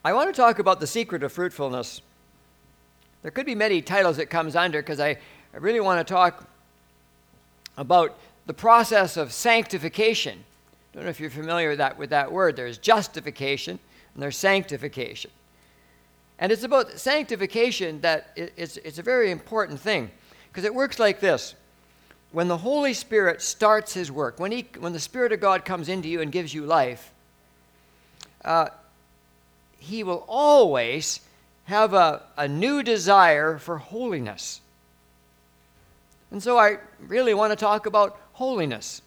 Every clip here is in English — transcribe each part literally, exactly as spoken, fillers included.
I want to talk about the secret of fruitfulness. There could be many titles it comes under because I, I really want to talk about the process of sanctification. I don't know if you're familiar with that, with that word. There's justification and there's sanctification. And it's about sanctification that it, it's, it's a very important thing because it works like this. When the Holy Spirit starts his work, when, he, when the Spirit of God comes into you and gives you life, uh, he will always have a, a new desire for holiness. And so I really want to talk about holiness.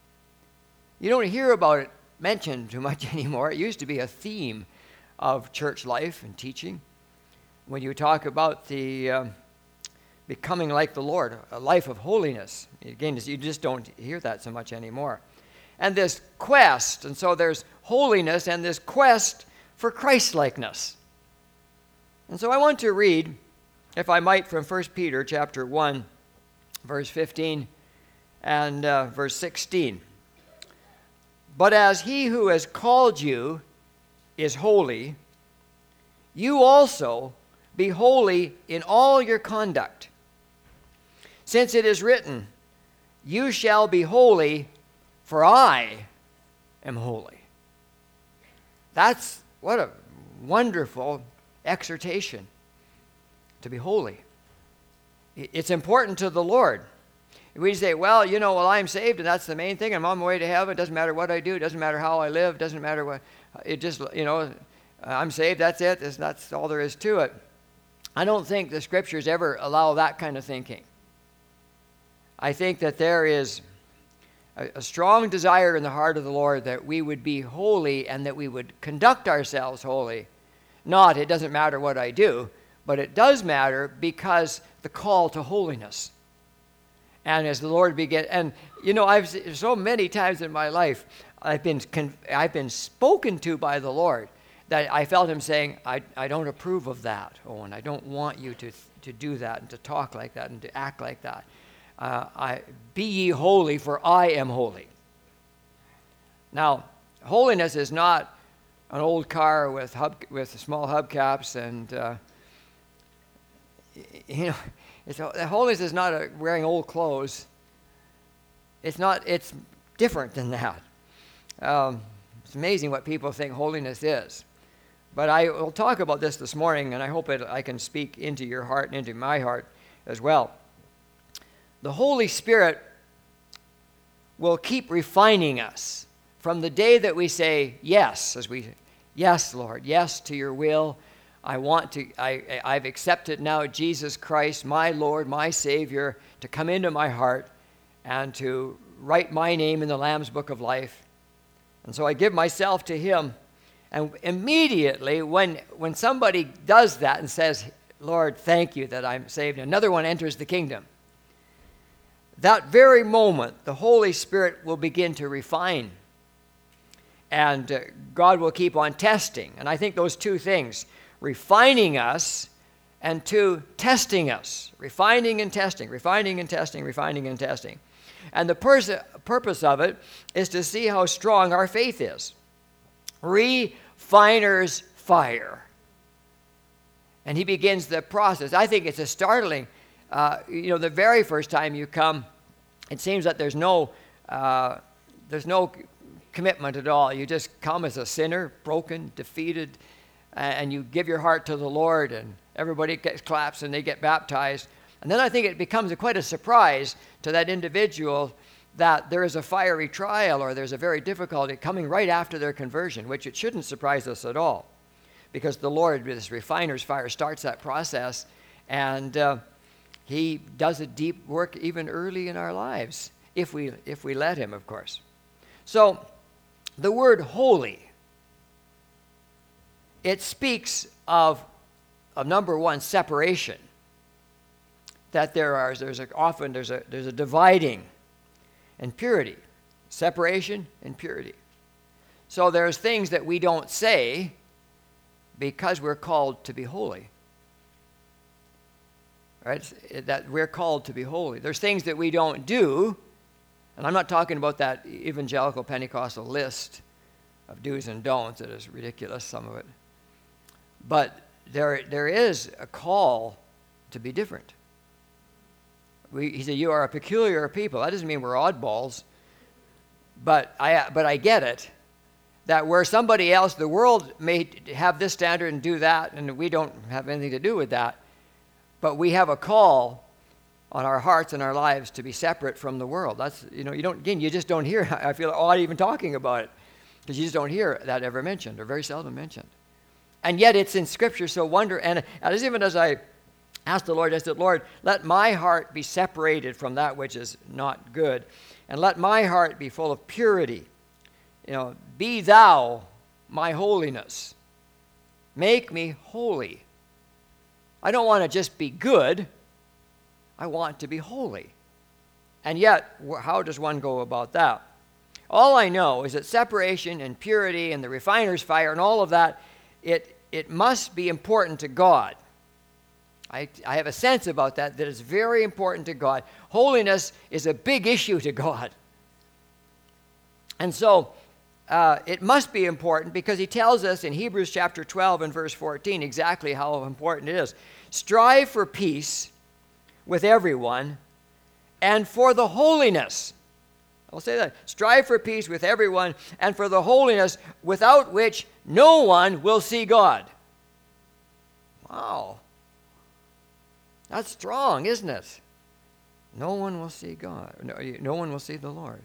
You don't hear about it mentioned too much anymore. It used to be a theme of church life and teaching. When you talk about the uh, becoming like the Lord, a life of holiness. Again, you just don't hear that so much anymore. And this quest, and so there's holiness and this quest for Christ-likeness. And so I want to read, if I might, from First Peter chapter one, verse fifteen and uh, verse sixteen. But as he who has called you is holy, you also be holy in all your conduct. Since it is written, you shall be holy, for I am holy. That's what a wonderful exhortation, to be holy. It's important to the Lord. We say, well, you know, well, I'm saved, and that's the main thing. I'm on my way to heaven. It doesn't matter what I do. It doesn't matter how I live. It doesn't matter what. It just, you know, I'm saved. That's it. That's, that's all there is to it. I don't think the Scriptures ever allow that kind of thinking. I think that there is a, a strong desire in the heart of the Lord that we would be holy and that we would conduct ourselves holy. Not, it doesn't matter what I do, but it does matter because the call to holiness. And as the Lord begin, and you know, I've so many times in my life, I've been I've been spoken to by the Lord that I felt Him saying, I, I don't approve of that, Owen. I don't want you to to do that and to talk like that and to act like that. Uh, I be ye holy, for I am holy. Now, holiness is not an old car with hub with small hubcaps and uh, you know. It's, holiness is not a, wearing old clothes. It's not. It's different than that. Um, it's amazing what people think holiness is. But I will talk about this this morning, and I hope it, I can speak into your heart and into my heart as well. The Holy Spirit will keep refining us from the day that we say yes, as we, yes, Lord, yes to your will. I want to, I, I've accepted now Jesus Christ, my Lord, my Savior, to come into my heart and to write my name in the Lamb's Book of Life. And so I give myself to Him. And immediately when, when somebody does that and says, Lord, thank you that I'm saved, another one enters the kingdom. That very moment, the Holy Spirit will begin to refine. And uh, God will keep on testing. And I think those two things, refining us, and two, testing us. Refining and testing, refining and testing, refining and testing. And the pers- purpose of it is to see how strong our faith is. Refiner's fire. And He begins the process. I think it's a startling, uh, you know, the very first time you come, it seems that there's no, uh, there's no commitment at all. You just come as a sinner, broken, defeated, and you give your heart to the Lord, and everybody gets claps and they get baptized. And then I think it becomes a, quite a surprise to that individual that there is a fiery trial or there's a very difficulty coming right after their conversion, which it shouldn't surprise us at all, because the Lord, with this refiner's fire, starts that process, and uh, He does a deep work even early in our lives, if we if we let Him, of course. So the word holy, it speaks of, of number one, separation. That there are, there's a, often there's a there's a dividing, and purity, separation and purity. So there's things that we don't say because we're called to be holy. Right? That we're called to be holy. There's things that we don't do, and I'm not talking about that evangelical Pentecostal list of do's and don'ts. That is ridiculous, some of it. But there, there is a call to be different. We, he said, you are a peculiar people. That doesn't mean we're oddballs. But I, but I get it, that where somebody else, the world may have this standard and do that, and we don't have anything to do with that. But we have a call on our hearts and our lives to be separate from the world. That's, you know, you don't, again, you just don't hear, I feel odd even talking about it, because you just don't hear that ever mentioned, or very seldom mentioned. And yet it's in Scripture so wonder, and as even as I asked the Lord, I said, Lord, let my heart be separated from that which is not good, and let my heart be full of purity. You know, be thou my holiness. Make me holy. I don't want to just be good. I want to be holy. And yet, how does one go about that? All I know is that separation and purity and the refiner's fire and all of that, it, it must be important to God. I, I have a sense about that, that it's very important to God. Holiness is a big issue to God. And so, uh, it must be important because he tells us in Hebrews chapter twelve and verse fourteen exactly how important it is. Strive for peace with everyone and for the holiness. I'll say that. Strive for peace with everyone and for the holiness without which no one will see God. Wow. That's strong, isn't it? No one will see God. No, no one will see the Lord.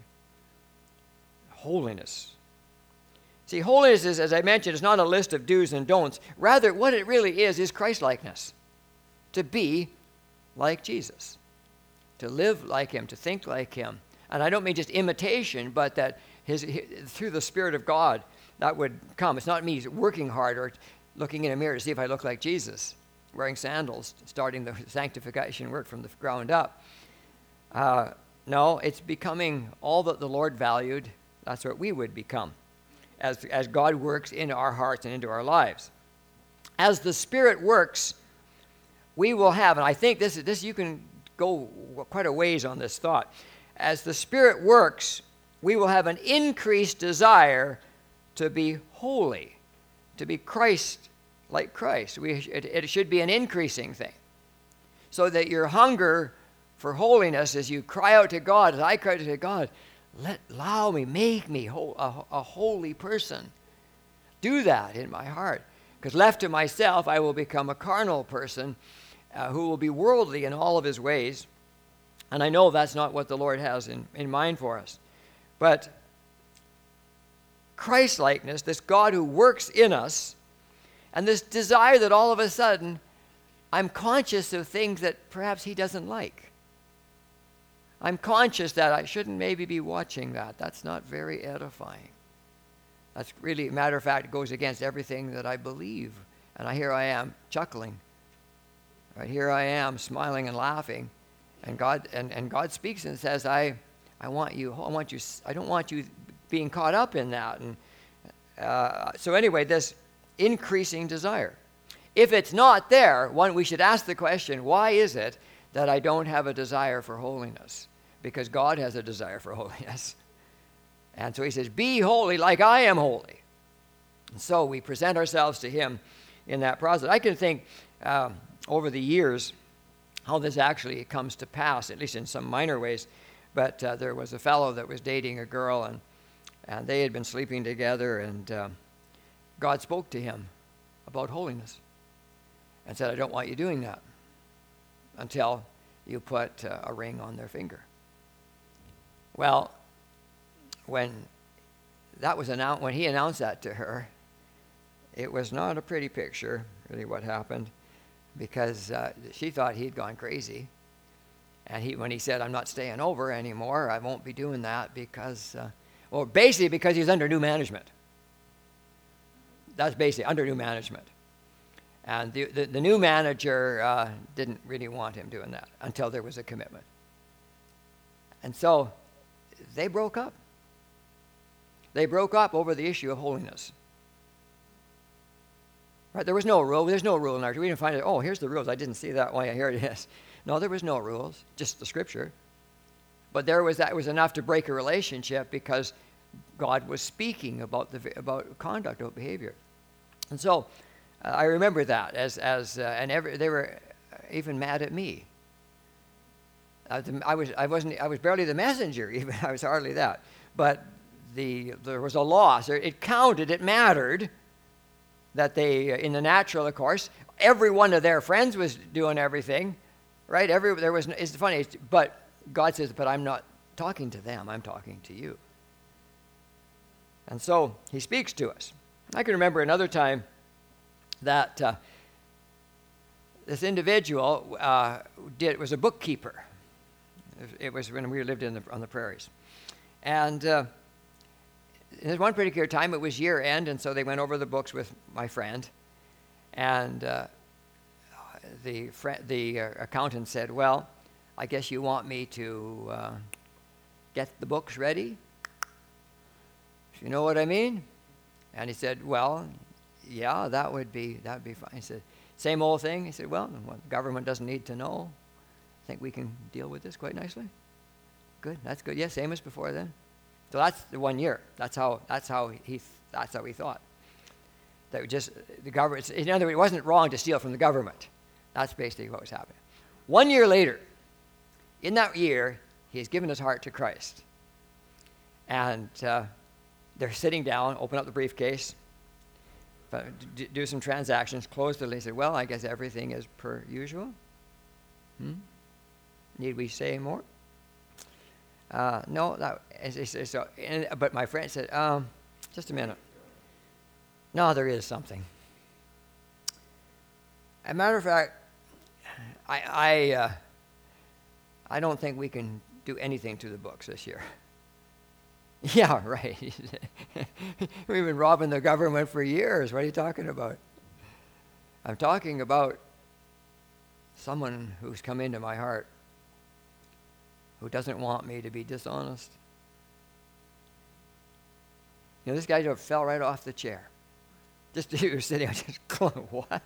Holiness. See, holiness is, as I mentioned, is not a list of do's and don'ts. Rather, what it really is, is Christ-likeness. To be like Jesus. To live like him, to think like him. And I don't mean just imitation, but that his, his through the Spirit of God, that would come. It's not me working hard or looking in a mirror to see if I look like Jesus, wearing sandals, starting the sanctification work from the ground up. Uh, no, it's becoming all that the Lord valued. That's what we would become as, as God works in our hearts and into our lives. As the Spirit works, we will have, and I think this, this you can go quite a ways on this thought. As the Spirit works, we will have an increased desire to be holy, to be Christ like Christ. We, it, it should be an increasing thing. So that your hunger for holiness, as you cry out to God, as I cry out to God, let allow me, make me ho- a, a holy person. Do that in my heart. Because left to myself, I will become a carnal person uh, who will be worldly in all of his ways. And I know that's not what the Lord has in, in mind for us. But Christ-likeness, this God who works in us, and this desire that all of a sudden I'm conscious of things that perhaps he doesn't like. I'm conscious that I shouldn't maybe be watching that. That's not very edifying. That's really, matter of fact, it goes against everything that I believe. And I, here I am chuckling. Right here I am smiling and laughing. And God and, and God speaks and says, I I want you, I want you, I don't want you being caught up in that. And uh, so anyway, this increasing desire. If it's not there, one, we should ask the question, why is it that I don't have a desire for holiness? Because God has a desire for holiness. And so he says, be holy like I am holy. And so we present ourselves to him in that process. I can think um, over the years how this actually comes to pass, at least in some minor ways. But uh, there was a fellow that was dating a girl, and, and they had been sleeping together, and um, God spoke to him about holiness and said, I don't want you doing that until you put uh, a ring on their finger. Well, when that was announced, when he announced that to her, it was not a pretty picture, really, what happened, because uh, she thought he'd gone crazy. And he, when he said, I'm not staying over anymore, I won't be doing that because, uh, well, basically because he's under new management. That's basically under new management. And the, the, the new manager uh, didn't really want him doing that until there was a commitment. And so they broke up. They broke up over the issue of holiness. Right? There was no rule. There's no rule in our. We didn't find it. Oh, here's the rules. I didn't see that. Well, yeah, here it is. No, there was no rules. Just the Scripture. But there was that was enough to break a relationship because God was speaking about the about conduct, about behavior. And so Uh, I remember that as as uh, and every, they were even mad at me. I was, I was I wasn't I was barely the messenger. Even I was hardly that. But the there was a loss. It counted. It mattered. That they, in the natural, of course, every one of their friends was doing everything, right? Every there was. It's funny, but God says, "But I'm not talking to them. I'm talking to you." And so He speaks to us. I can remember another time that uh, this individual uh, did was a bookkeeper. It was when we lived in the, on the prairies, and. Uh, There's one particular time, it was year end, and so they went over the books with my friend. And uh, the fr- the uh, accountant said, "Well, I guess you want me to uh, get the books ready? You know what I mean?" And he said, "Well, yeah, that would be that would be fine." He said, "Same old thing." He said, "Well, the government doesn't need to know. I think we can deal with this quite nicely." Good, that's good. Yeah, same as before then. So that's the one year. That's how. That's how he. That's how he thought. That just the government. In other words, it wasn't wrong to steal from the government. That's basically what was happening. One year later, in that year, he has given his heart to Christ, and uh, they're sitting down, open up the briefcase, do some transactions, close the list. They said, "Well, I guess everything is per usual. Hmm? Need we say more?" Uh, no, that is, is, so. And, but my friend said, um, "Just a minute. No, there is something. As a matter of fact, I I, uh, I don't think we can do anything to the books this year." Yeah, right. We've been robbing the government for years. What are you talking about? I'm talking about someone who's come into my heart, who doesn't want me to be dishonest. You know, this guy just fell right off the chair. Just he was sitting there, just going, "What?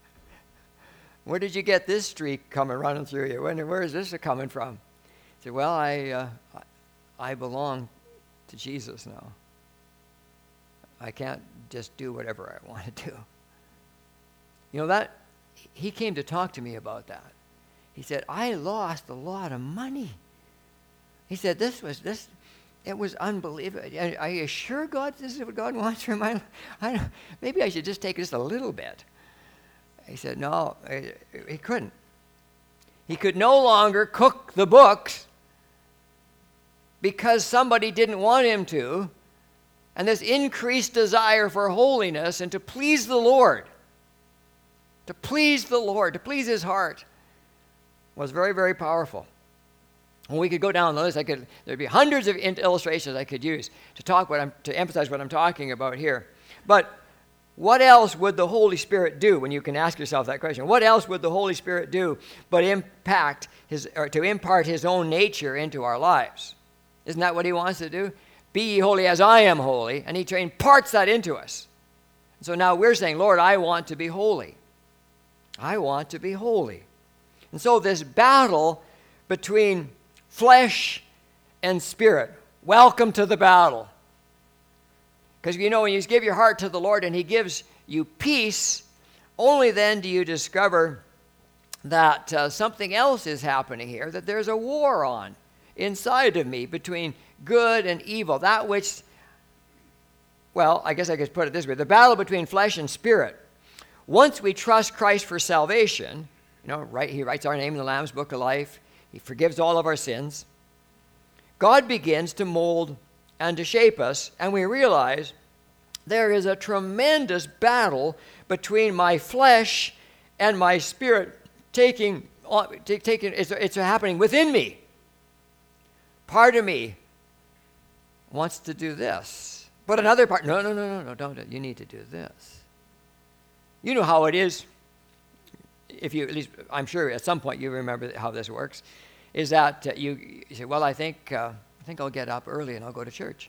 Where did you get this streak coming running through you? When, where is this coming from?" He said, "Well, I, uh, I belong to Jesus now. I can't just do whatever I want to do." You know, that he came to talk to me about that. He said, "I lost a lot of money." He said, this was, this, it was unbelievable. Are you sure God, this is what God wants for my life? I don't, maybe I should just take just a little bit. He said, no, he couldn't. He could no longer cook the books because somebody didn't want him to. And this increased desire for holiness and to please the Lord, to please the Lord, to please his heart, was very, very powerful. Well, we could go down the list. I could. There'd be hundreds of illustrations I could use to talk what I'm to emphasize what I'm talking about here. But what else would the Holy Spirit do? When you can ask yourself that question, what else would the Holy Spirit do but impact his, or to impart his own nature into our lives? Isn't that what he wants to do? Be ye holy as I am holy, and he imparts that into us. So now we're saying, Lord, I want to be holy. I want to be holy. And so this battle between flesh and spirit. Welcome to the battle. Because you know, when you give your heart to the Lord and he gives you peace, only then do you discover that uh, something else is happening here, that there's a war on inside of me between good and evil. That which, well, I guess I could put it this way, the battle between flesh and spirit. Once we trust Christ for salvation, you know, right, he writes our name in the Lamb's Book of Life. He forgives all of our sins. God begins to mold and to shape us, and we realize there is a tremendous battle between my flesh and my spirit taking, taking it's, it's happening within me. Part of me wants to do this, but another part, no, no, no, no, no, don't do it. You need to do this. You know how it is. If you, at least, I'm sure at some point you remember how this works, is that uh, you, you say, well, I think uh, I think I'll get up early and I'll go to church.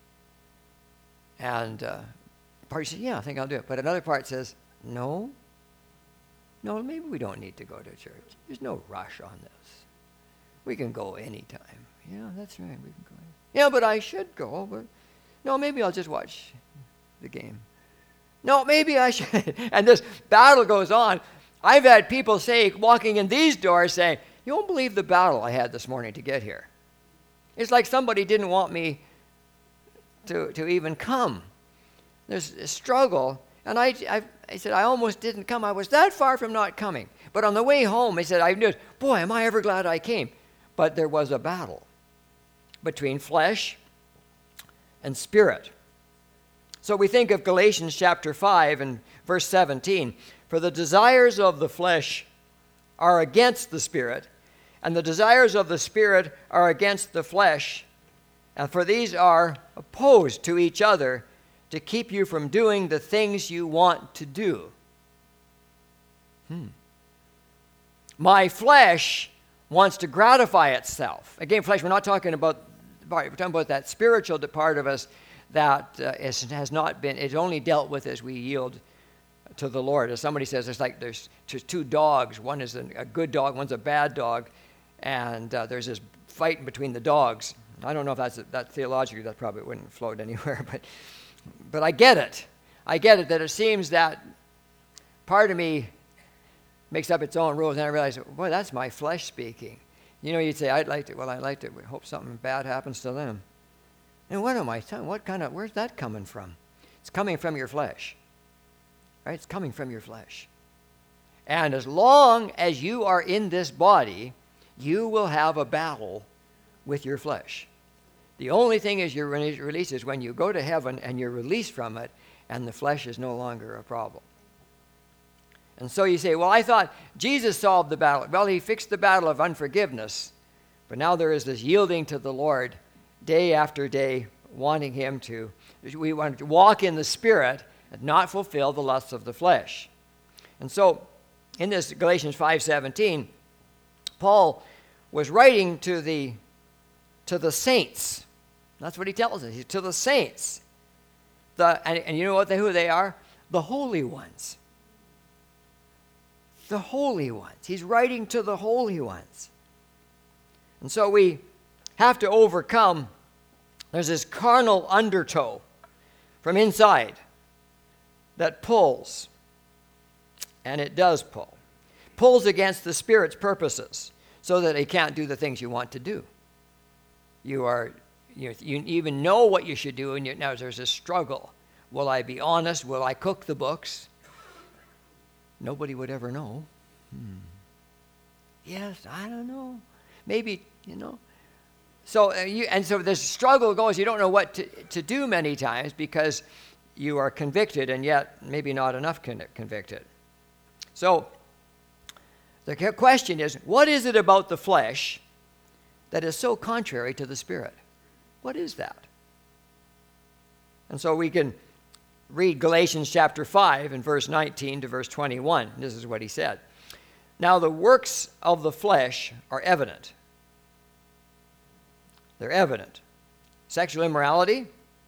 And uh, part says, yeah, I think I'll do it. But another part says, no, no, maybe we don't need to go to church. There's no rush on this. We can go anytime. Yeah, that's right, we can go. Yeah, but I should go. But no, maybe I'll just watch the game. No, maybe I should. And this battle goes on. I've had people say, walking in these doors, saying, you won't believe the battle I had this morning to get here. It's like somebody didn't want me to, to even come. There's a struggle. And I, I, I said, I almost didn't come. I was that far from not coming. But on the way home, I said, I knew, boy, am I ever glad I came. But there was a battle between flesh and spirit. So we think of Galatians chapter five and verse seventeen. For the desires of the flesh are against the spirit, and the desires of the spirit are against the flesh. And for these are opposed to each other to keep you from doing the things you want to do. Hmm. My flesh wants to gratify itself. Again, flesh, we're not talking about, we're talking about that spiritual part of us that uh, is, has not been, it's only dealt with as we yield to the Lord. As somebody says, it's like there's two dogs. One is a, a good dog, one's a bad dog, and uh, there's this fight between the dogs. I don't know if that's that theologically, that probably wouldn't float anywhere, but but I get it. I get it that it seems that part of me makes up its own rules, and I realize, boy, that's my flesh speaking. You know, you'd say, I'd like to, well, I'd like to hope something bad happens to them. And what am I telling? What kind of, where's that coming from? It's coming from your flesh. Right? It's coming from your flesh. And as long as you are in this body, you will have a battle with your flesh. The only thing is your release is when you go to heaven and you're released from it, and the flesh is no longer a problem. And so you say, well, I thought Jesus solved the battle. Well, he fixed the battle of unforgiveness, but now there is this yielding to the Lord day after day, wanting him to, we want to walk in the Spirit and not fulfill the lusts of the flesh. And so in this Galatians five seventeen, Paul was writing to the to the saints. That's what he tells us. He's to the saints. The and, and you know what they, who they are? The holy ones. The holy ones. He's writing to the holy ones. And so we have to overcome, there's this carnal undertow from inside that pulls, and it does pull, pulls against the Spirit's purposes so that it can't do the things you want to do. You are, you, you even know what you should do, and you, now there's a struggle. Will I be honest? Will I cook the books? Nobody would ever know. Hmm. Yes, I don't know. Maybe, you know. So uh, you, and so this struggle goes, you don't know what to, to do many times because you are convicted and yet maybe not enough con- convicted. So the question is, what is it about the flesh that is so contrary to the Spirit? What is that? And so we can read Galatians chapter five and verse nineteen to verse twenty-one. This is what he said. Now the works of the flesh are evident. They're evident. Sexual immorality,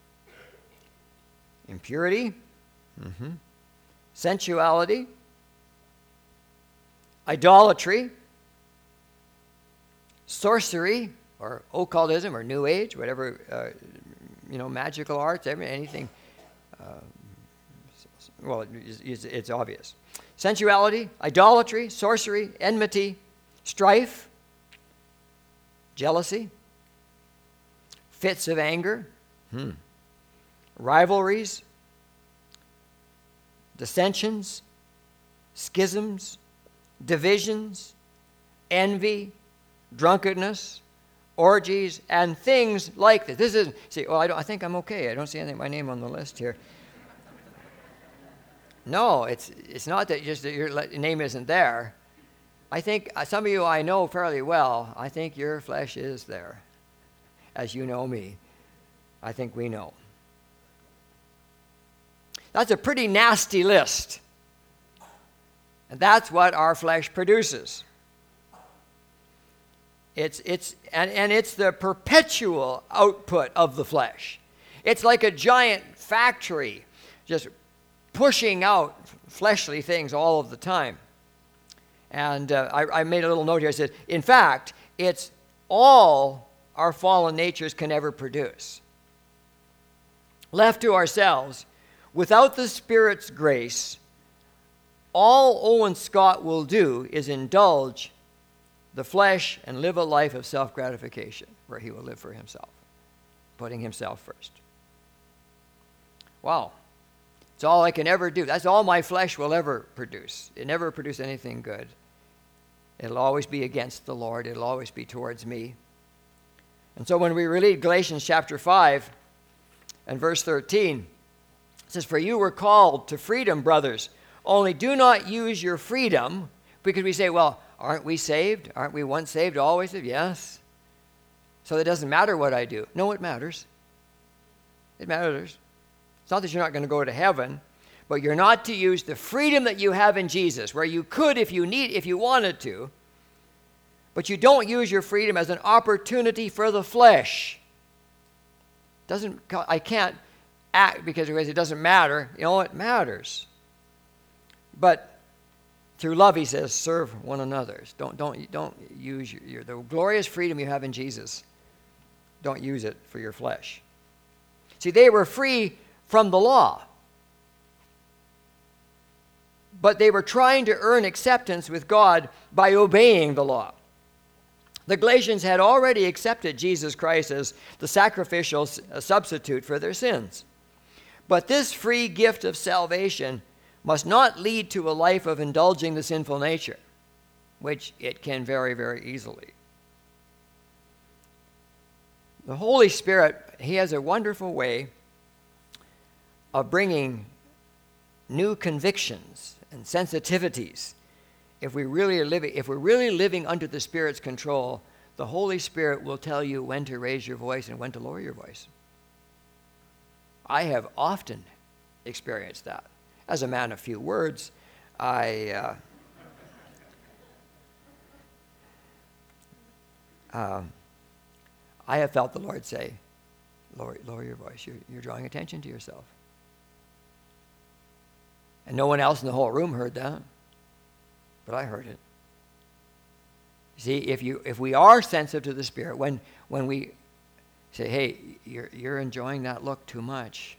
impurity, mm-hmm. sensuality, idolatry, sorcery, or occultism, or New Age, whatever, uh, you know, magical arts, anything. Uh, well, it's, it's obvious. Sensuality, idolatry, sorcery, enmity, strife, jealousy, fits of anger, hmm. rivalries, dissensions, schisms, divisions, envy, drunkenness, orgies, and things like this. This is, see, well, I, don't, I think I'm okay. I don't see anything, my name on the list here. No, it's it's not that just that your name isn't there. I think uh, some of you I know fairly well. I think your flesh is there, as you know me. I think we know. That's a pretty nasty list. And that's what our flesh produces. It's it's and, and it's the perpetual output of the flesh. It's like a giant factory just pushing out fleshly things all of the time. And uh, I, I made a little note here. I said, in fact, it's all our fallen natures can ever produce. Left to ourselves, Without the Spirit's grace, all Owen Scott will do is indulge the flesh and live a life of self-gratification where he will live for himself, putting himself first. Wow. It's all I can ever do. That's all my flesh will ever produce. It never produce anything good. It'll always be against the Lord. It'll always be towards me. And so when we read Galatians chapter five and verse thirteen, it says, "For you were called to freedom, brothers. Only do not use your freedom," because we say, well, aren't we saved? Aren't we once saved, always saved? Yes. So it doesn't matter what I do. No, it matters. It matters. It's not that you're not going to go to heaven, but you're not to use the freedom that you have in Jesus, where you could if you need, if you wanted to, but you don't use your freedom as an opportunity for the flesh. Doesn't I can't act because it doesn't matter. You know, it matters. But through love, he says, serve one another. Don't don't don't use your, your the glorious freedom you have in Jesus. Don't use it for your flesh. See, they were free from the law, but they were trying to earn acceptance with God by obeying the law. The Galatians had already accepted Jesus Christ as the sacrificial substitute for their sins. But this free gift of salvation must not lead to a life of indulging the sinful nature, which it can very, very easily. The Holy Spirit, he has a wonderful way of bringing new convictions and sensitivities. If we really are living, if we're really living under the Spirit's control, the Holy Spirit will tell you when to raise your voice and when to lower your voice. I have often experienced that. As a man of few words, I uh, uh, I have felt the Lord say, lower, lower your voice. You're, you're drawing attention to yourself. And no one else in the whole room heard that, but I heard it. See, if you if we are sensitive to the Spirit, when when we say, hey, you're you're enjoying that look too much,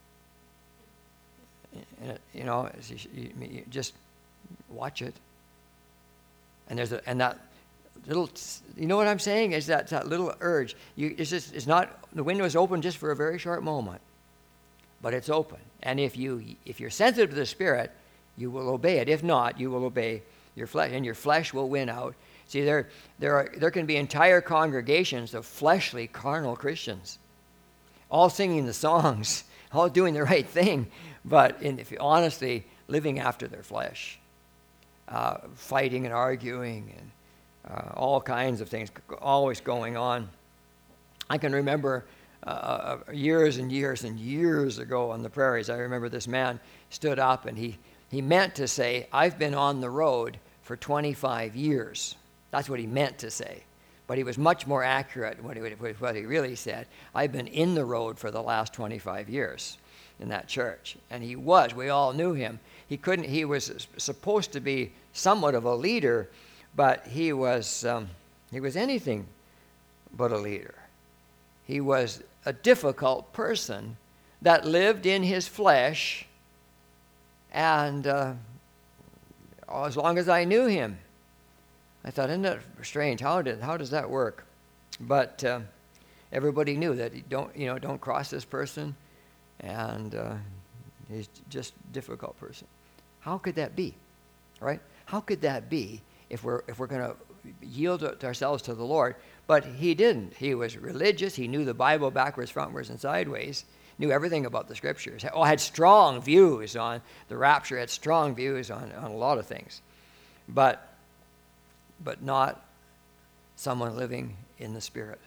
you know, you just watch it. And there's a and that little, you know what I'm saying? Is that that little urge? You it's just it's not the window is open just for a very short moment, but it's open. And if you if you're sensitive to the Spirit, you will obey it. If not, you will obey your flesh, and your flesh will win out. See, there there are there can be entire congregations of fleshly, carnal Christians, all singing the songs, all doing the right thing, but in, if honestly living after their flesh, uh, fighting and arguing and uh, all kinds of things always going on. I can remember uh, years and years and years ago on the prairies, I remember this man stood up and he, he meant to say, I've been on the road for twenty-five years. That's what he meant to say. But he was much more accurate with what he really said. I've been in the road for the last twenty-five years in that church. And he was. We all knew him. He couldn't. He was supposed to be somewhat of a leader, but he was um, he was anything but a leader. He was a difficult person that lived in his flesh, and uh, as long as I knew him, I thought, isn't that strange? How did how does that work? But uh, everybody knew that you don't you know don't cross this person, and uh, he's just a difficult person. How could that be, right? How could that be if we're if we're going to yield ourselves to the Lord? But he didn't. He was religious. He knew the Bible backwards, frontwards, and sideways. Knew everything about the Scriptures. Oh, had strong views on the rapture. Had strong views on, on a lot of things, but but not someone living in the Spirit.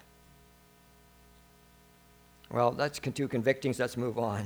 Well, that's two convictings. Let's move on.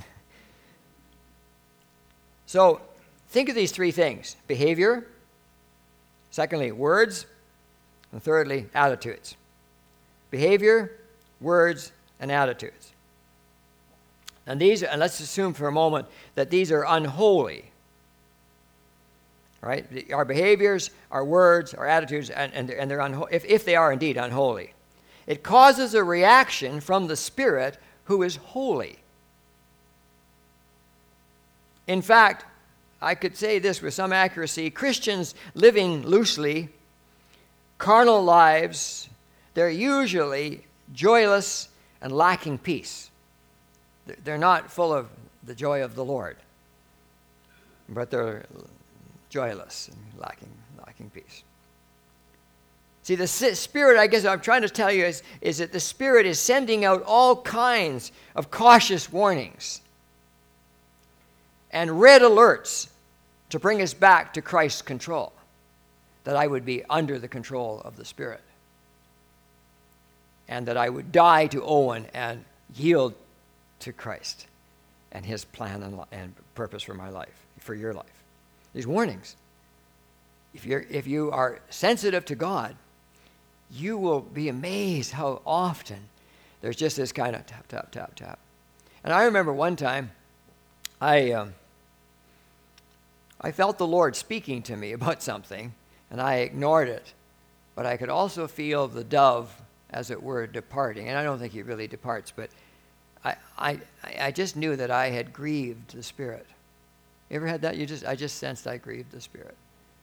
So think of these three things: behavior, secondly, words, and thirdly, attitudes. Behavior, words, and attitudes. And these, and let's assume for a moment that these are unholy. Right? Our behaviors, our words, our attitudes, and, and, and they're unholy, if, if they are indeed unholy. It causes a reaction from the Spirit who is holy. In fact, I could say this with some accuracy: Christians living loosely, carnal lives, they're usually joyless and lacking peace. They're not full of the joy of the Lord, but they're joyless and lacking, lacking peace. See, the Spirit, I guess what I'm trying to tell you is, is that the Spirit is sending out all kinds of cautious warnings and red alerts to bring us back to Christ's control, that I would be under the control of the Spirit, and that I would die to Owen and yield to Christ and his plan and, and purpose for my life, for your life. These warnings. If you're if you are sensitive to God, you will be amazed how often there's just this kind of tap, tap, tap, tap. And I remember one time, I um, I felt the Lord speaking to me about something, and I ignored it. But I could also feel the dove, as it were, departing. And I don't think he really departs, but I I, I just knew that I had grieved the Spirit. You ever had that? You just I just sensed I grieved the Spirit.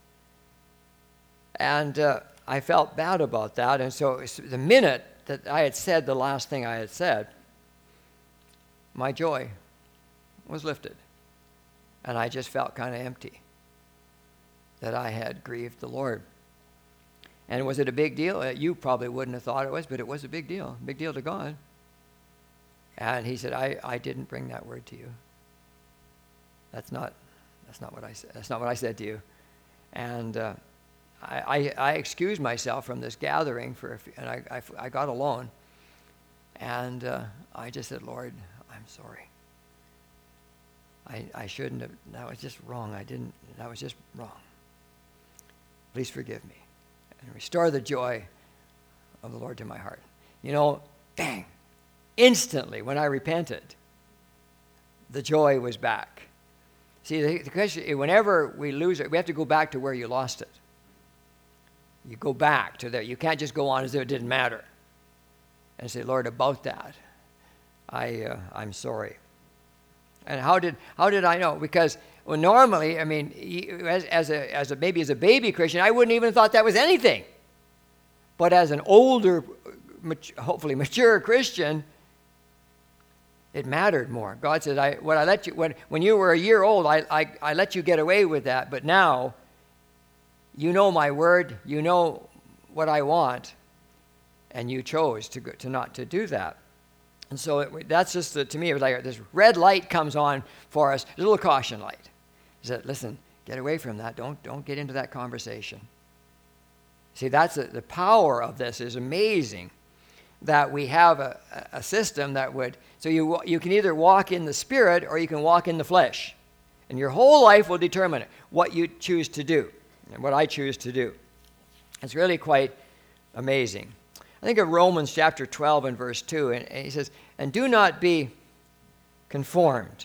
And uh, I felt bad about that. And so the minute that I had said the last thing I had said, my joy was lifted. And I just felt kind of empty that I had grieved the Lord. And was it a big deal? You probably wouldn't have thought it was, but it was a big deal. Big deal to God. And he said, I, I didn't bring that word to you. That's not that's not what I said. That's not what I said to you. And uh, I, I I excused myself from this gathering for a few, and I, I I got alone. And uh, I just said, Lord, I'm sorry. I I shouldn't have. That was just wrong. I didn't. That was just wrong. Please forgive me and restore the joy of the Lord to my heart. You know, bang! Instantly, when I repented, the joy was back. See, the, the question, whenever we lose it, we have to go back to where you lost it. You go back to there. You can't just go on as if it didn't matter. And say, Lord, about that, I uh, I'm sorry. And how did how did I know? Because well, normally, I mean, as as a as a maybe as a baby Christian, I wouldn't even have thought that was anything. But as an older, hopefully mature Christian, it mattered more. God said, "I what I let you when when you were a year old, I I, I let you get away with that, but now you know my word, you know what I want, and you chose to go, to not to do that." And so it, that's just the, to me, it was like this red light comes on for us, a little caution light. He said, "Listen, get away from that. Don't don't get into that conversation." See, that's a, the power of this is amazing. That we have a, a system that would, so you you can either walk in the Spirit or you can walk in the flesh. And your whole life will determine it, what you choose to do and what I choose to do. It's really quite amazing. I think of Romans chapter twelve and verse two, and, and he says, "And do not be conformed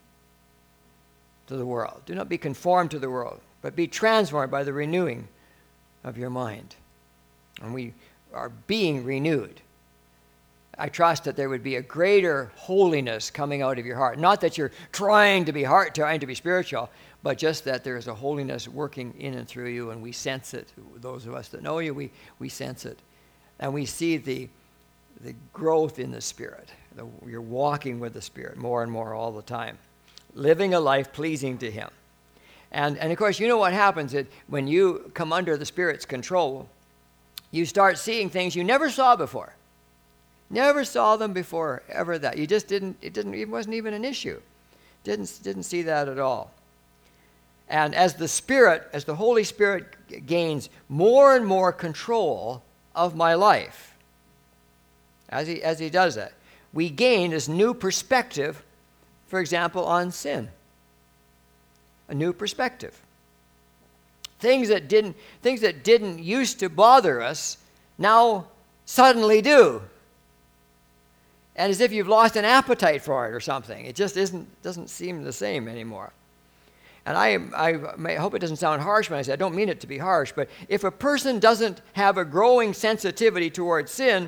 to the world. Do not be conformed to the world, but be transformed by the renewing of your mind." And we are being renewed. I trust that there would be a greater holiness coming out of your heart. Not that you're trying to be heart, trying to be spiritual, but just that there is a holiness working in and through you, and we sense it. Those of us that know you, we, we sense it. And we see the, the growth in the Spirit. The, you're walking with the Spirit more and more all the time. Living a life pleasing to Him. And, and of course, you know what happens is when you come under the Spirit's control, you start seeing things you never saw before. Never saw them before, ever that. You just didn't, it didn't, it wasn't even an issue. Didn't, didn't see that at all. And as the Spirit, as the Holy Spirit gains more and more control of my life, as he, as he does that, we gain this new perspective, for example, on sin. A new perspective. Things that didn't, things that didn't used to bother us now suddenly do. And as if you've lost an appetite for it or something. It just isn't doesn't seem the same anymore. And I, I, I hope it doesn't sound harsh when I say I don't mean it to be harsh, but if a person doesn't have a growing sensitivity towards sin,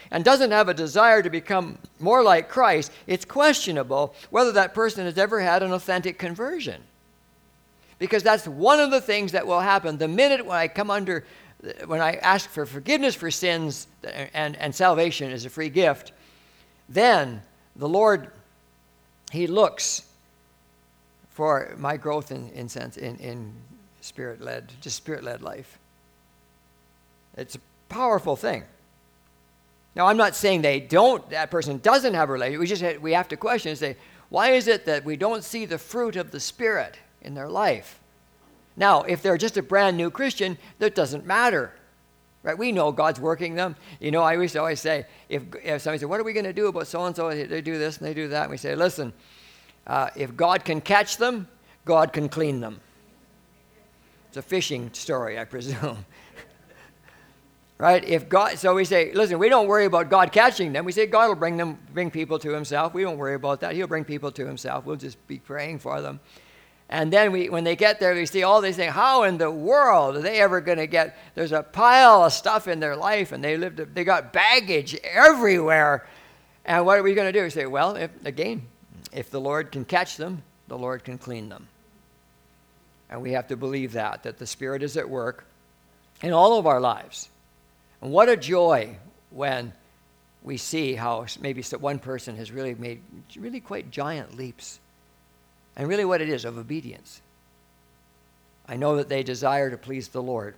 and doesn't have a desire to become more like Christ, it's questionable whether that person has ever had an authentic conversion. Because that's one of the things that will happen. The minute when I come under, when I ask for forgiveness for sins and, and salvation is a free gift, then the Lord, he looks for my growth in, in sense, in, in spirit-led, just spirit-led life. It's a powerful thing. Now, I'm not saying they don't, that person doesn't have a relationship. We just have, we have to question and say, why is it that we don't see the fruit of the Spirit in their life? Now, if they're just a brand new Christian, that doesn't matter. Right? We know God's working them. You know, I used to always say, if, if somebody said, what are we going to do about so-and-so? They do this and they do that. And we say, listen, uh, if God can catch them, God can clean them. It's a fishing story, I presume. Right? If God, so we say, listen, we don't worry about God catching them. We say God will bring them, bring people to himself. We don't worry about that. He'll bring people to himself. We'll just be praying for them. And then we, when they get there, we see all these things. How in the world are they ever going to get, there's a pile of stuff in their life, and they lived, they got baggage everywhere. And what are we going to do? We say, well, if, again, if the Lord can catch them, the Lord can clean them. And we have to believe that, that the Spirit is at work in all of our lives. And what a joy when we see how maybe one person has really made really quite giant leaps. And really what it is of obedience. I know that they desire to please the Lord.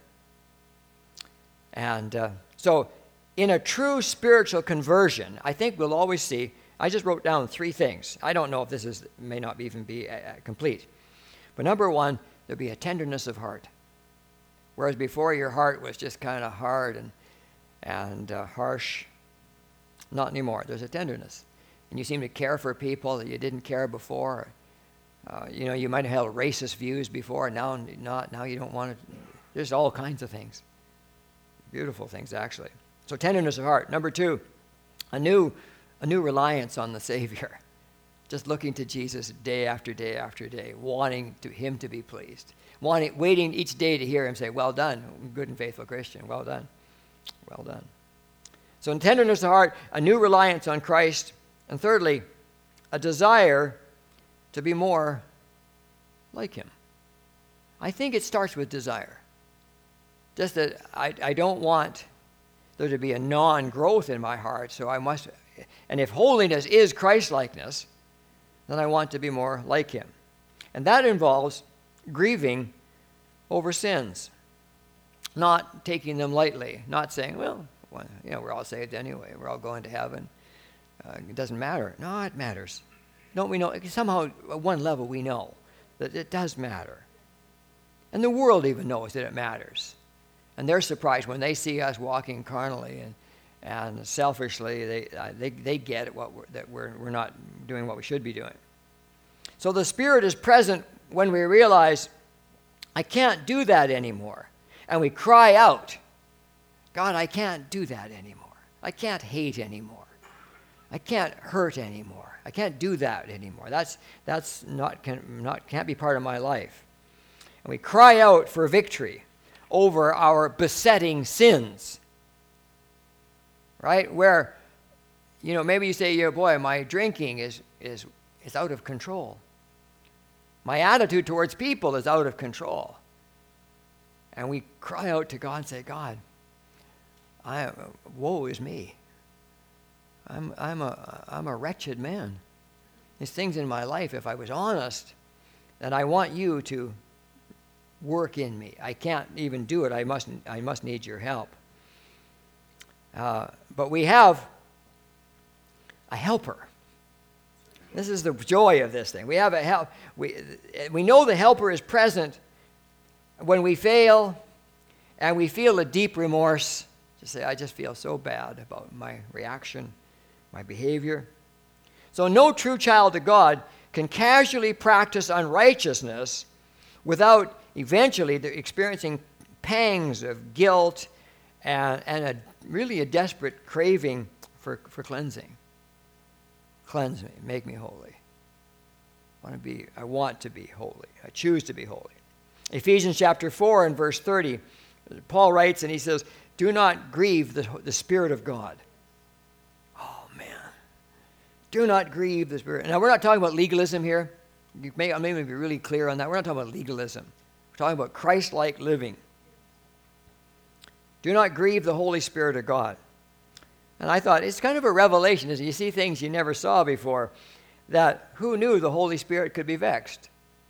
And uh, so in a true spiritual conversion, I think we'll always see, I just wrote down three things. I don't know if this is may not even be uh, complete. But number one, there'll be a tenderness of heart. Whereas before your heart was just kind of hard and and uh, harsh. Not anymore. There's a tenderness. And you seem to care for people that you didn't care before. Uh, you know, you might have held racist views before, and now not. Now you don't want to. There's all kinds of things. Beautiful things, actually. So tenderness of heart. Number two, a new, a new reliance on the Savior. Just looking to Jesus day after day after day, wanting to, him to be pleased. Wanting, waiting each day to hear him say, well done, good and faithful Christian, well done. Well done. So in tenderness of heart, a new reliance on Christ. And thirdly, a desire to be more like him. I think it starts with desire. Just that I, I don't want there to be a non-growth in my heart, so I must, and if holiness is Christ-likeness, then I want to be more like him. And that involves grieving over sins. Not taking them lightly, not saying, well, well, you know, we're all saved anyway. We're all going to heaven. Uh, it doesn't matter. No, it matters. Don't we know? Somehow, at one level, we know that it does matter. And the world even knows that it matters. And they're surprised when they see us walking carnally and, and selfishly. They, uh, they, they get it, what we're, that we're, we're not doing what we should be doing. So the Spirit is present when we realize, I can't do that anymore. And we cry out, God, I can't do that anymore. I can't hate anymore. I can't hurt anymore. I can't do that anymore. That's, that's not, can, not, can't be part of my life. And we cry out for victory over our besetting sins. Right? Where, you know, maybe you say, yeah, boy, my drinking is, is, is out of control. My attitude towards people is out of control. And we cry out to God and say, God, I, woe is me. I'm, I'm, a, I'm a wretched man. There's things in my life, if I was honest, that I want you to work in me. I can't even do it. I must, I must need your help. Uh, but we have a helper. This is the joy of this thing. We have a help. We, we know the helper is present when we fail and we feel a deep remorse. To say, I just feel so bad about my reaction, my behavior. So no true child of God can casually practice unrighteousness without eventually experiencing pangs of guilt and, and a, really a desperate craving for, for cleansing. Cleanse me, make me holy. I want to be, I want to be holy. I choose to be holy. Ephesians chapter four and verse thirty, Paul writes and he says, do not grieve the, the Spirit of God. Do not grieve the Spirit. Now, we're not talking about legalism here. You may, I may be really clear on that. We're not talking about legalism. We're talking about Christ-like living. Do not grieve the Holy Spirit of God. And I thought, it's kind of a revelation, as you see things you never saw before, that who knew the Holy Spirit could be vexed?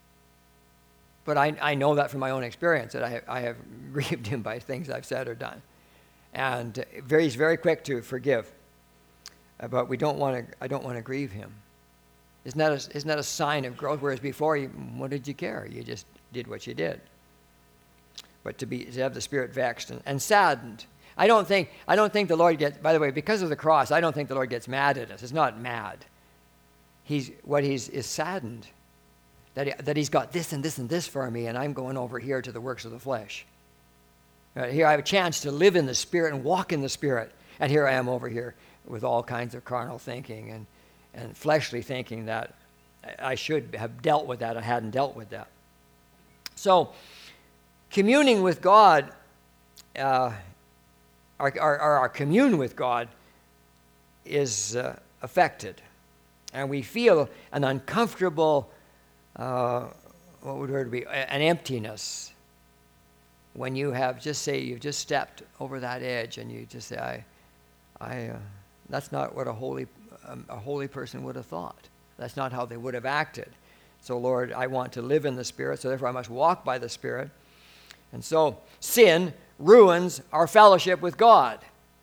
But I, I know that from my own experience, that I have, I have grieved him by things I've said or done. And very, he's very quick to forgive. Uh, but we don't want to. I don't want to grieve him. Isn't that, a, isn't that a sign of growth? Whereas before, you, what did you care? You just did what you did. But to be to have the Spirit vexed and, and saddened. I don't think I don't think the Lord gets, by the way, because of the cross, I don't think the Lord gets mad at us. It's not mad. He's what he's is saddened. That, he, that he's got this and this and this for me, and I'm going over here to the works of the flesh. Right, here I have a chance to live in the Spirit and walk in the Spirit. And here I am over here with all kinds of carnal thinking and, and fleshly thinking that I should have dealt with that. I hadn't dealt with that. So, communing with God, uh, our, our, our commune with God is uh, affected. And we feel an uncomfortable, uh, what would it be, an emptiness. When you have, just say, you've just stepped over that edge and you just say, I, I, uh, that's not what a holy, um, a holy person would have thought. That's not how they would have acted. So, Lord, I want to live in the Spirit, so therefore I must walk by the Spirit. And so, sin ruins our fellowship with God.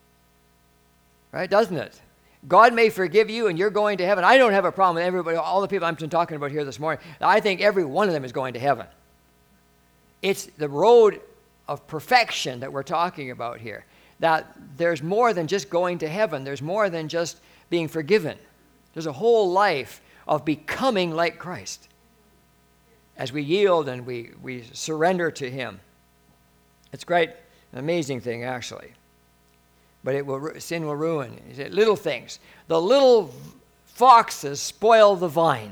Right, doesn't it? God may forgive you and you're going to heaven. I don't have a problem with everybody, all the people I'm talking about here this morning. I think every one of them is going to heaven. It's the road of perfection that we're talking about here. That there's more than just going to heaven. There's more than just being forgiven. There's a whole life of becoming like Christ as we yield and we, we surrender to him. It's great, an amazing thing, actually. But it will sin will ruin. Little things. The little foxes spoil the vine.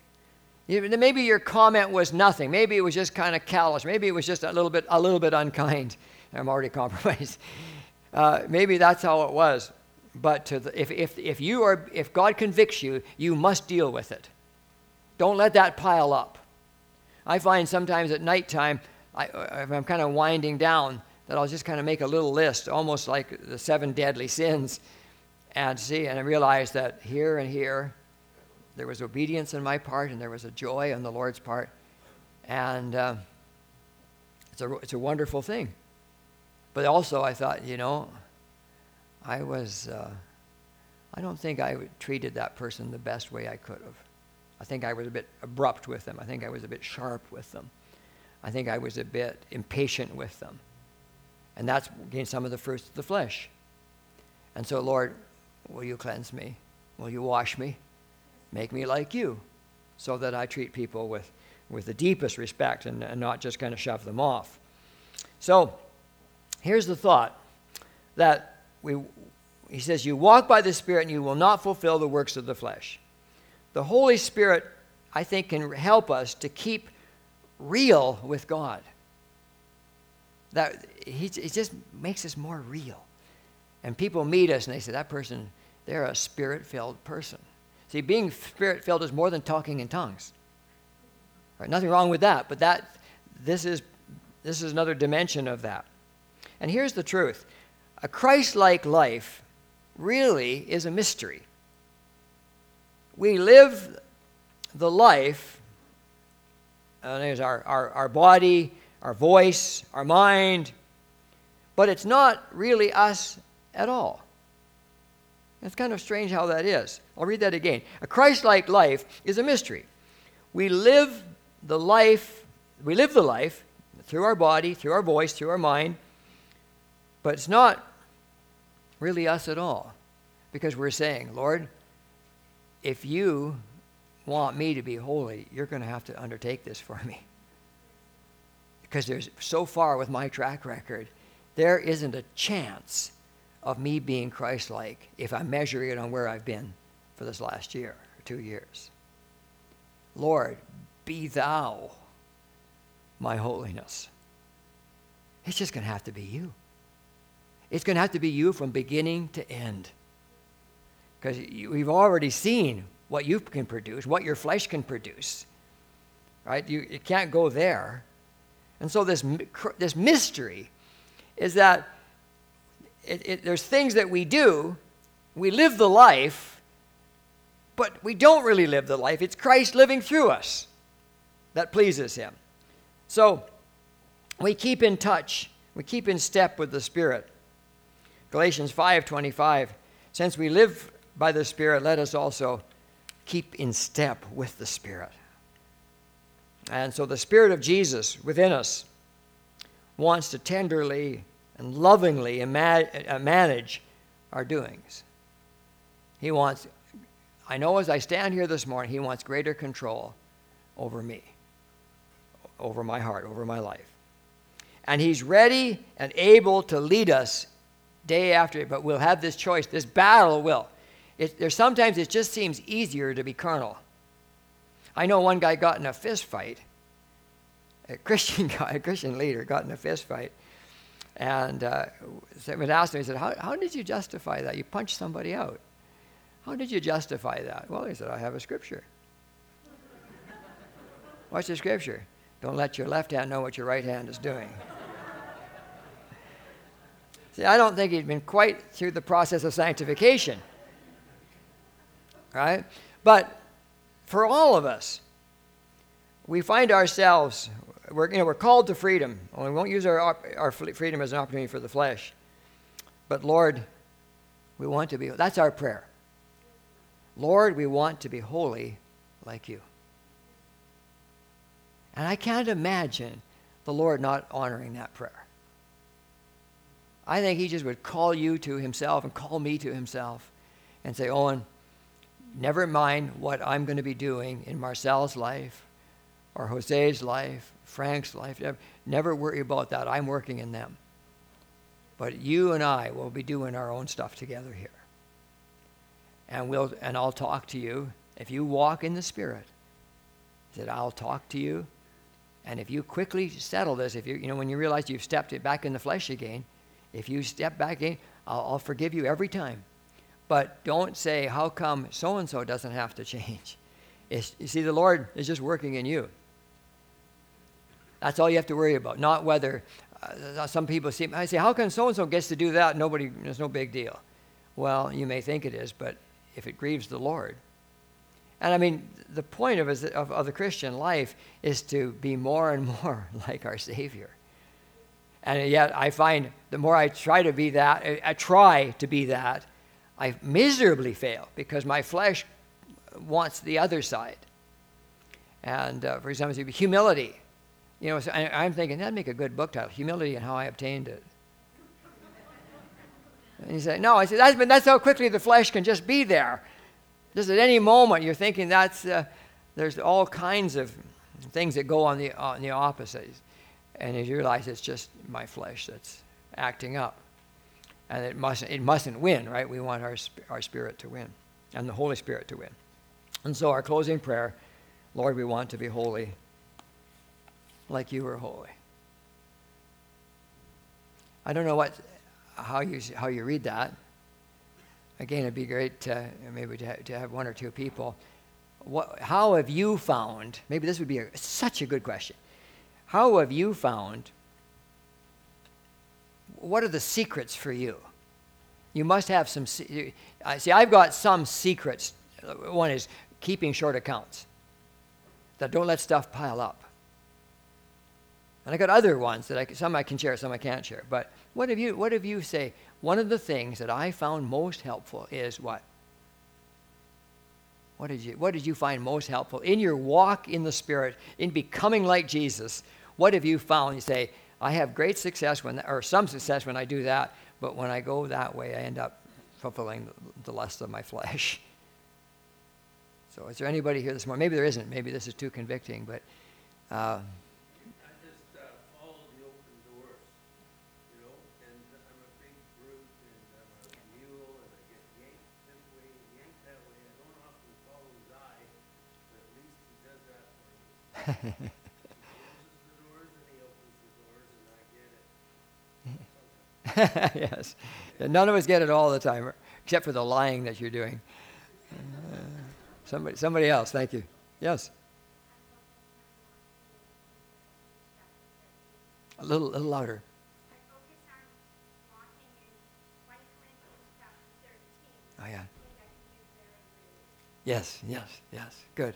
Maybe your comment was nothing. Maybe it was just kind of callous. Maybe it was just a little bit, a little bit unkind. I'm already compromised. Uh, maybe that's how it was. But to the, if if if you are if God convicts you, you must deal with it. Don't let that pile up. I find sometimes at nighttime, I, if I'm kind of winding down, that I'll just kind of make a little list, almost like the seven deadly sins, and see, and I realize that here and here, there was obedience on my part, and there was a joy on the Lord's part, and uh, it's a it's a wonderful thing. But also, I thought, you know, I was, uh, I don't think I treated that person the best way I could have. I think I was a bit abrupt with them. I think I was a bit sharp with them. I think I was a bit impatient with them. And that's, again, some of the fruits of the flesh. And so, Lord, will you cleanse me? Will you wash me? Make me like you, so that I treat people with, with the deepest respect and, and not just kind of shove them off. So, here's the thought, that we, he says, you walk by the Spirit and you will not fulfill the works of the flesh. The Holy Spirit, I think, can help us to keep real with God. That he, he just makes us more real. And people meet us and they say, that person, they're a Spirit-filled person. See, being Spirit-filled is more than talking in tongues. Right? Nothing wrong with that, but that this is this is another dimension of that. And here's the truth. A Christ-like life really is a mystery. We live the life, uh, there's our, our, our body, our voice, our mind, but it's not really us at all. It's kind of strange how that is. I'll read that again. A Christ-like life is a mystery. We live the life, we live the life through our body, through our voice, through our mind, but it's not really us at all, because we're saying, Lord, if you want me to be holy, you're going to have to undertake this for me. Because there's so far with my track record, there isn't a chance of me being Christ-like if I'm measuring it on where I've been for this last year or two years. Lord, be thou my holiness. It's just going to have to be you. It's going to have to be you from beginning to end. because we've already seen what you can produce, what your flesh can produce, right? You, you can't go there. And so this, this mystery is that it, it, there's things that we do, we live the life, but we don't really live the life. It's Christ living through us that pleases him. So we keep in touch. We keep in step with the Spirit. Galatians five twenty-five, since we live by the Spirit, let us also keep in step with the Spirit. And so the Spirit of Jesus within us wants to tenderly and lovingly ima- manage our doings. He wants, I know as I stand here this morning, he wants greater control over me, over my heart, over my life. And he's ready and able to lead us day after day, but we'll have this choice. This battle will. It, there's sometimes it just seems easier to be carnal. I know one guy got in a fist fight. A Christian guy, a Christian leader got in a fist fight. And uh, someone asked him, he said, how, how did you justify that? You punched somebody out. How did you justify that? Well, he said, I have a scripture. What's the scripture? Don't let your left hand know what your right hand is doing. See, I don't think he'd been quite through the process of sanctification. Right? But for all of us, we find ourselves, we're, you know, we're called to freedom. And we won't use our, our freedom as an opportunity for the flesh. But Lord, we want to be, that's our prayer. Lord, we want to be holy like you. And I can't imagine the Lord not honoring that prayer. I think he just would call you to himself and call me to himself and say, Owen, never mind what I'm going to be doing in Marcel's life or Jose's life, Frank's life. Never, never worry about that. I'm working in them. But you and I will be doing our own stuff together here. And we'll and I'll talk to you. If you walk in the Spirit, he said, I'll talk to you. And if you quickly settle this, if you you know when you realize you've stepped it back in the flesh again, if you step back in, I'll, I'll forgive you every time. But don't say, how come so-and-so doesn't have to change? It's, you see, the Lord is just working in you. That's all you have to worry about, not whether uh, some people see, I say, how come so-and-so gets to do that? Nobody, there's no big deal. Well, you may think it is, but if it grieves the Lord. And I mean, the point of, of, of the Christian life is to be more and more like our Savior. And yet I find the more I try to be that, I, I try to be that, I miserably fail because my flesh wants the other side. And uh, for example, humility. You know, so I, I'm thinking that'd make a good book title, Humility and How I Obtained It. And you say, no, I said, that's, but that's how quickly the flesh can just be there. Just at any moment, you're thinking that's, uh, there's all kinds of things that go on the, on the opposite. And you realize it's just my flesh that's acting up. And it mustn't, it mustn't win, right? We want our, our spirit to win and the Holy Spirit to win. And so our closing prayer, Lord, we want to be holy like you are holy. I don't know what, how you, how you read that. Again, it'd be great to, maybe to, to have one or two people. What, how have you found, maybe this would be a, such a good question. How have you found, what are the secrets for you? You must have some, see, I've got some secrets. One is keeping short accounts. That don't let stuff pile up. And I got other ones that I, some I can share, some I can't share. But what have you, what have you say, one of the things that I found most helpful is what? What did you, what did you find most helpful in your walk in the Spirit, in becoming like Jesus? What have you found? You say, I have great success when, or some success when I do that, but when I go that way, I end up fulfilling the, the lust of my flesh. So is there anybody here this morning? Maybe there isn't. Maybe this is too convicting, but... Uh, I just uh, follow the open doors, you know, and I'm a big brute, and I'm a mule, and I get yanked this way and yanked that way. I don't often follow his eye, but at least he does that for me. Yes. None of us get it all the time. except for the lying that you're doing. Uh, somebody, somebody else. Thank you. Yes. A little, little louder. Oh yeah. Yes, yes, yes. Good.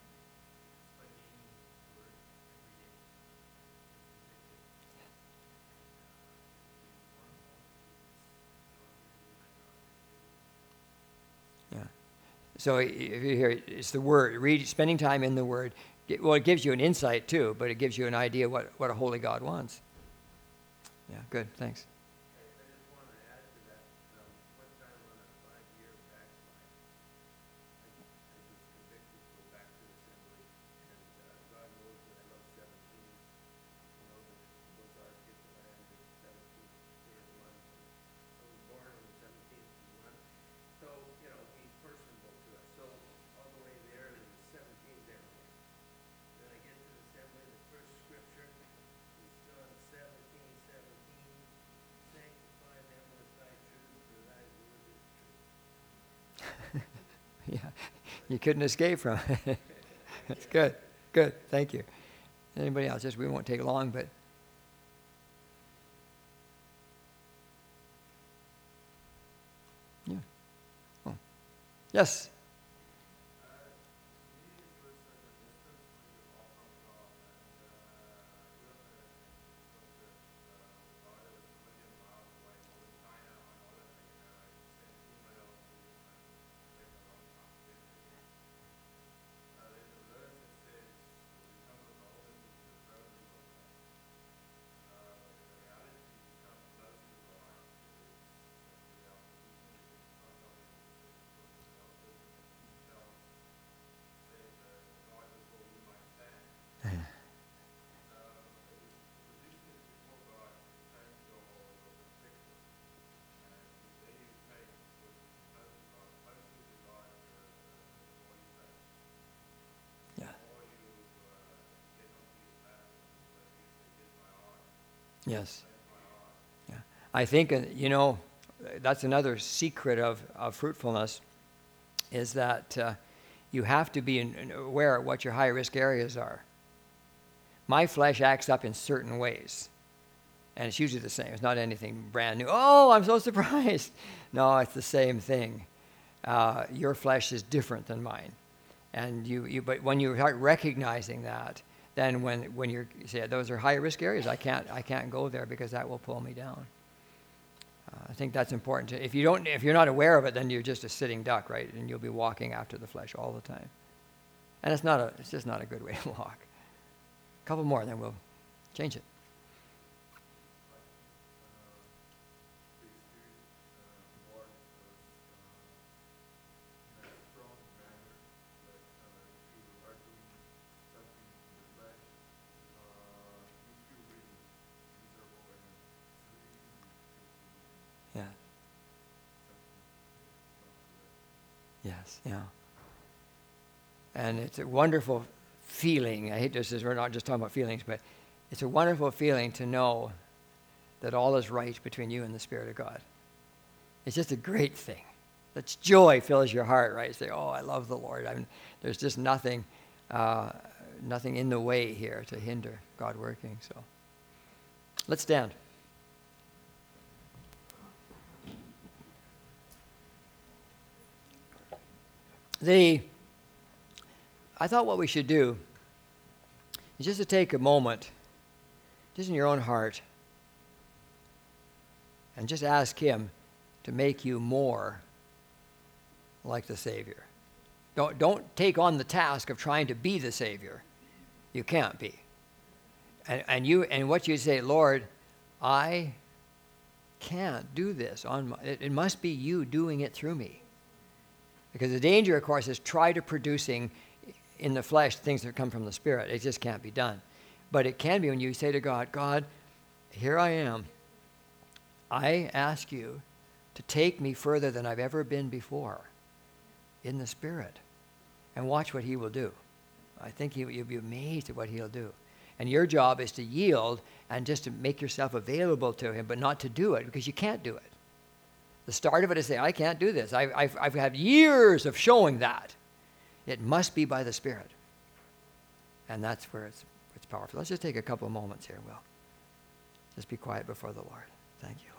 Yeah. So if you hear it, it's the Word. Read, spending time in the Word. Well, it gives you an insight too, but it gives you an idea what, what a holy God wants. Yeah. Good. Thanks. I just want to add to that. Um, one time on a five-year backslide, I, I was convicted to go back to the assembly, and uh, God knows that I love seventeen. You know, the Mozart get the land at seventeenth day of the month. I was born on the seventeenth of the month. So, you know, he's personable to us. So all the way there, and the seventeenth there. Then I get to the assembly, the first scripture is John seventeen, seventeen. Sanctify them with thy truth, for thy word is truth. Yeah. You couldn't escape from it. That's good. Good. Thank you. Anybody else? Just we won't take long, but yeah. Oh. Yes. Yes. Yeah. I think, uh, you know, that's another secret of, of fruitfulness is that uh, you have to be in, in aware of what your high-risk areas are. My flesh acts up in certain ways, and it's usually the same. It's not anything brand new. Oh, I'm so surprised. No, it's the same thing. Uh, your flesh is different than mine. And you, you, but when you start recognizing that, then when, when you're, you say, those are high-risk areas, I can't, I can't go there because that will pull me down. Uh, I think that's important. To, if, you don't, if you're not aware of it, then you're just a sitting duck, right? And you'll be walking after the flesh all the time. And it's, not a, it's just not a good way to walk. A couple more, then we'll change it. Yeah. Yes, yeah. And it's a wonderful feeling. I hate this as we're not just talking about feelings, but it's a wonderful feeling to know that all is right between you and the Spirit of God. It's just a great thing. That joy fills your heart, right? You say, oh, I love the Lord. I mean, there's just nothing, uh, nothing in the way here to hinder God working. So let's stand. The, I thought what we should do is just to take a moment, just in your own heart, and just ask Him to make you more like the Savior. Don't, don't take on the task of trying to be the Savior. You can't be. And, and, you, and what you say, Lord, I can't do this. On my, it, it must be you doing it through me. Because the danger, of course, is try to producing in the flesh things that come from the Spirit. It just can't be done. But it can be when you say to God, God, here I am. I ask you to take me further than I've ever been before in the Spirit. And watch what He will do. I think you, you'll be amazed at what He'll do. And your job is to yield and just to make yourself available to Him, but not to do it because you can't do it. the start of it is say, I can't do this. I, I've, I've had years of showing that. It must be by the Spirit. And that's where it's, it's powerful. Let's just take a couple of moments here, Will. Just be quiet before the Lord. Thank you, Lord.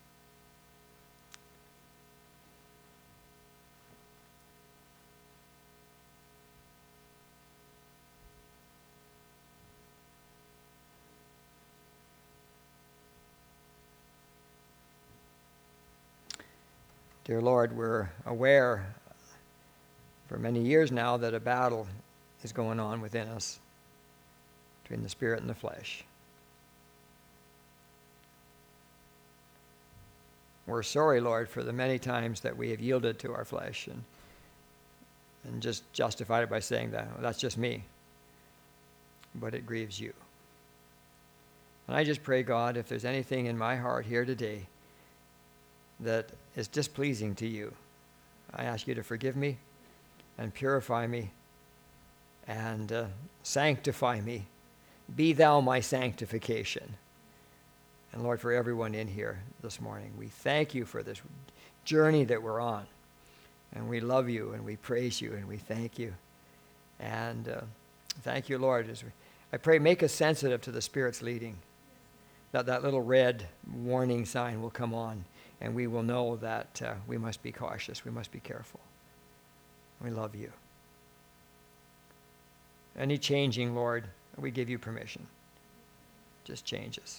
Dear Lord, we're aware for many years now that a battle is going on within us between the spirit and the flesh. We're sorry, Lord, for the many times that we have yielded to our flesh and, and just justified it by saying that, well, that's just me. But it grieves you. And I just pray, God, if there's anything in my heart here today that is displeasing to you, I ask you to forgive me and purify me and uh, sanctify me. Be thou my sanctification. And Lord, for everyone in here this morning, we thank you for this journey that we're on. And we love you and we praise you and we thank you. And uh, thank you, Lord. As we, I pray, make us sensitive to the Spirit's leading. That that little red warning sign will come on. And we will know that uh, we must be cautious. We must be careful. We love you. Any changing, Lord, we give you permission. Just change us.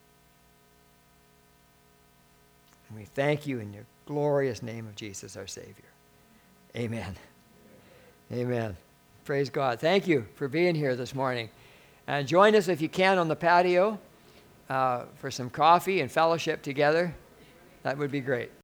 And we thank you in your glorious name of Jesus, our Savior. Amen. Amen. Praise God. Thank you for being here this morning. And join us if you can on the patio uh, for some coffee and fellowship together. That would be great.